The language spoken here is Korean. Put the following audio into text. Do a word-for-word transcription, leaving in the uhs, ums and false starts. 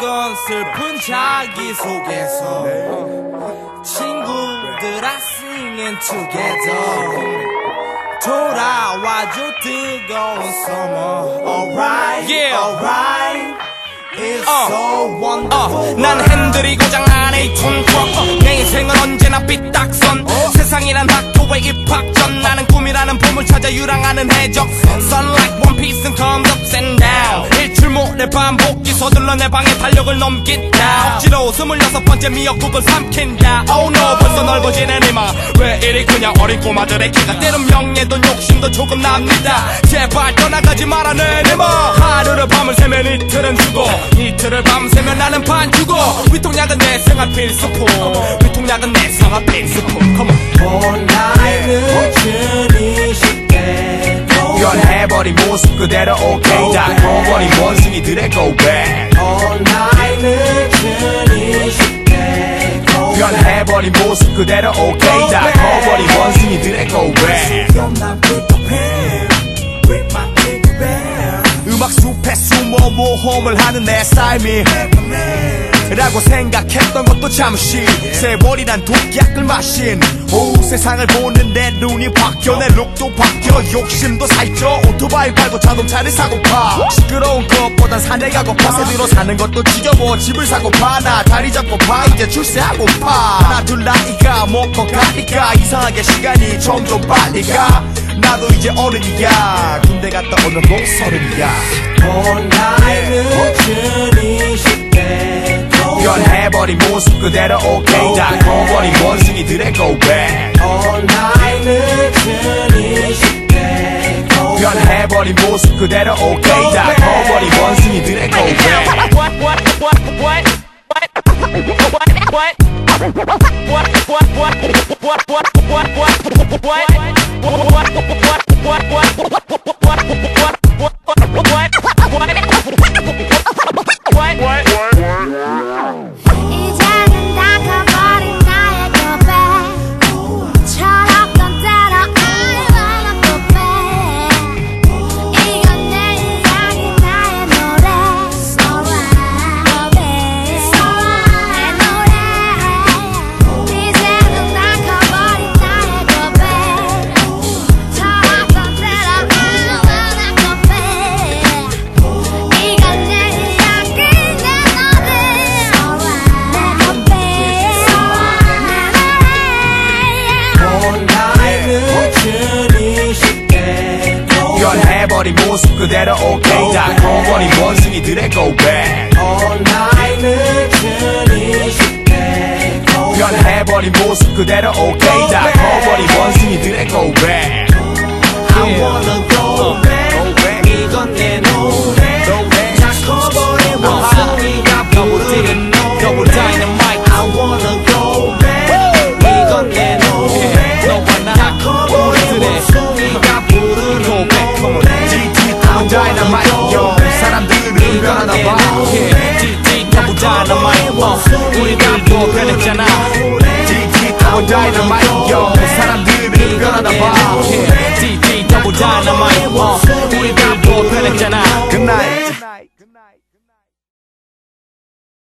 건 슬픈 자기소개서 친구들아 singing together 돌아와줘 뜨거운 summer Alright, yeah. Alright It's uh, so wonderful uh, 난 핸들이 고장 안에 이톤 uh, 내 인생은 언제나 삐딱선 uh, 세상이란 학교의 입학 전 나는 꿈이라는 봄을 찾아 유랑하는 해적 Sunlight one piece and comes up and down 일출모레 반복기 서둘러 내 방에 달력을 넘긴다 억지로 스물여섯 번째 미역국을 삼킨다 Oh no 벌써 넓어지는 이마 왜 이리 그냥 어린 꼬마들의 키가 때론 명예도 욕심도 조금 납니다 제발 떠나가지 마라 내 이마 하루를 밤을 새면 이틀은 주고 이틀을 밤새면 나는 반주고 위통약은 내 생활 필수품 위통약은 내 생활 필수품 Come on All night 늦은 이십대 변해버린 모습 그대로 오케이 다 커버린 원숭이들의 go back All night 늦은 이십대 변해버린 모습 그대로 오케이 다 커버린 원숭이들의 go back 난 삐딱해 With my big band 음악 숲에 숨어 모험을 하는 내 삶이 라고 생각했던 것도 잠시 세월이란 독약을 마신 오 세상을 보는 내 눈이 바뀌어 내 룩도 바뀌어 욕심도 살쪄 오토바이 팔고 자동차를 사고파 시끄러운 것보단 사내가고파 새들어 사는 것도 지겨워 집을 사고파 나 자리 잡고파 이제 출세하고파 하나 둘 나이가 먹고 가니까 이상하게 시간이 점점 빨리 가 나도 이제 어른이야 군대 갔다 오면 꼭 서른이야 All night 늦은 이십대 변해버린 모습 그대로 오케이 다 커버린 원숭이들의 go back All night 늦은 이십대 변해버린 모습 그대로 오케이 다 커버린 원숭이들의 go back What what what what what what what what what what what what what 이제는 다 커버린 나의 고백 철없던 대로 I wanna go back 이건 내 이야기 나의 노래 Alright 내 노래 이제는 다 커버린 나의 고백 철없던 대로 I wanna go back 이건 내 이야기 내 노래 All night 늦은 이십대 변해버린 모습 그대로 오케이 다 커버린 원숭이들의 go back All night 늦은 이십대 변해버린 모습 그대로 오케이 다 커버린 원숭이들의 go back I wanna go back 이건 내 노래 다 커버린 원숭이가 부르는 노래 Double dynamite I wanna go back 이건 내 노래 다 커버린 원숭이가 부르는 Go back come on 노래 지지 double dynamite yo 사람들은 변하나봐 디디 double dynamite uh, 우리들도 변했잖아 지지 double dynamite yo 사람들은 변하나봐 디디 double dynamite uh, 우리들도 변했잖아